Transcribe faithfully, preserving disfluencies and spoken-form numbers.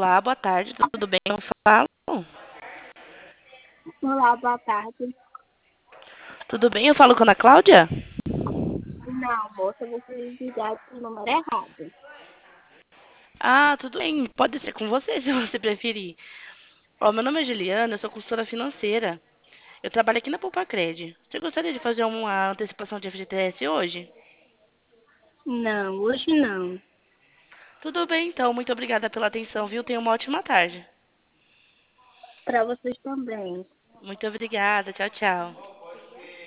Olá, boa tarde, tudo bem? Eu falo? Olá, boa tarde. Tudo bem? Eu falo com a Ana Cláudia? Não, moça, você ligar o número errado. Ah, tudo bem, pode ser com você, se você preferir. Ó, meu nome é Juliana, eu sou consultora financeira. Eu trabalho aqui na Poupa-Cred. Você gostaria de fazer uma antecipação de F G T S hoje? Não, hoje não. Tudo bem, então. Muito obrigada pela atenção, viu? Tenha uma ótima tarde. Para vocês também. Muito obrigada. Tchau, tchau.